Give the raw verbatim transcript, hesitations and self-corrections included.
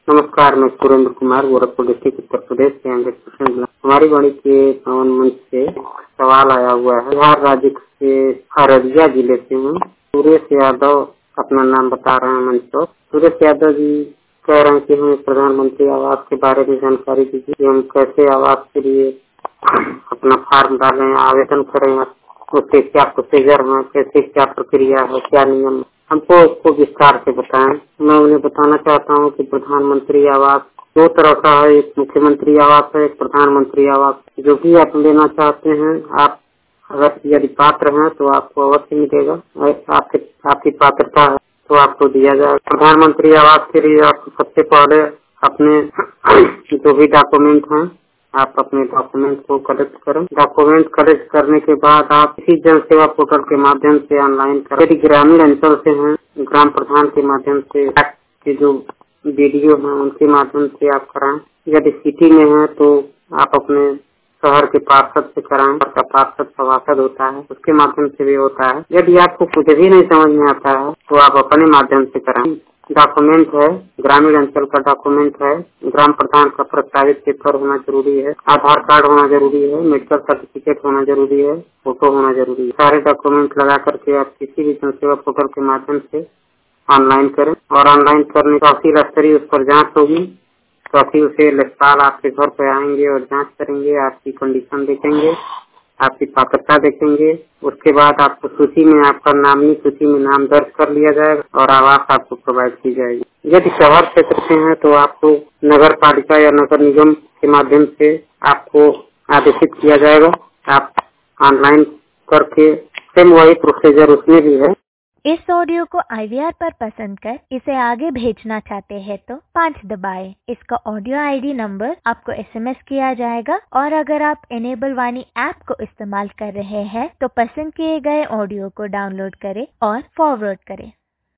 नमस्कार, मैं सुरेंद्र कुमार गोरखपुर डिस्ट्रिक्ट उत्तर प्रदेश से हंड्रेड परसेंट हमारी वाणी के पावन मंच से सवाल आया हुआ है। बिहार राज्य के अररिया जिले से हूँ। सुरेश यादव अपना नाम बता रहे हैं मंच पर। सुरेश यादव जी कह रहे हैं कि हमें प्रधानमंत्री आवास के बारे में जानकारी दीजिए। हम कैसे आवास के लिए अपना फॉर्म डालें, आवेदन करें, उसके क्या प्रोसीजर है, कैसे क्या प्रक्रिया है, क्या नियम, हमको उसको विस्तार से बताएं। मैं उन्हें बताना चाहता हूं कि प्रधानमंत्री आवास दो तरह का है, एक मुख्यमंत्री आवास है, एक प्रधानमंत्री आवास। जो भी आप लेना चाहते हैं, आप अगर यदि पात्र हैं तो आपको अवश्य मिलेगा। आपके आपकी पात्रता है तो आपको दिया जाएगा। प्रधानमंत्री आवास के लिए आप सबसे पहले अपने जो भी डॉक्यूमेंट हैं, आप अपने डॉक्यूमेंट को कलेक्ट करें। डॉक्यूमेंट कलेक्ट करने के बाद आप इसी जन सेवा पोर्टल के माध्यम से ऑनलाइन करें। यदि ग्रामीण अंचल से हैं, ग्राम प्रधान के माध्यम से के जो वीडियो हैं उनके माध्यम से आप कराएं। यदि सिटी में है तो आप अपने शहर के पार्षद से कराएं। का पार्षद सभासद होता है, उसके माध्यम से भी होता है। यदि आपको कुछ भी नहीं समझ में आता है तो आप अपने माध्यम से कराएं। डॉक्यूमेंट है, ग्रामीण अंचल का डॉक्यूमेंट है, ग्राम प्रधान का प्रस्तावित पेपर होना जरूरी है, आधार कार्ड होना जरूरी है, मेडिकल सर्टिफिकेट होना जरूरी है, फोटो होना जरूरी है। सारे डॉक्यूमेंट लगा करके आप किसी भी जन सेवा पोर्टल के माध्यम से ऑनलाइन करें और ऑनलाइन करने तहसील स्तरीय उस पर जाँच होगी। तहसील से लेखपाल आपके घर पे आएंगे और जाँच करेंगे, आपकी कंडीशन देखेंगे, आपकी पात्रता देखेंगे। उसके बाद आपको सूची में, आपका नामनी सूची में नाम दर्ज कर लिया जाएगा और आवास आपको प्रोवाइड की जाएगी। यदि शहर क्षेत्र से हैं तो आपको नगर पालिका या नगर निगम के माध्यम से आपको आदेशित किया जाएगा। आप ऑनलाइन करके सेम वही प्रोसीजर उसमें भी है। इस ऑडियो को आई वी आर पर पसंद कर इसे आगे भेजना चाहते हैं तो पाँच दबाएं। इसका ऑडियो आई डी नंबर आपको एस एम एस किया जाएगा और अगर आप इनेबल वाणी ऐप को इस्तेमाल कर रहे हैं तो पसंद किए गए ऑडियो को डाउनलोड करें और फॉरवर्ड करें।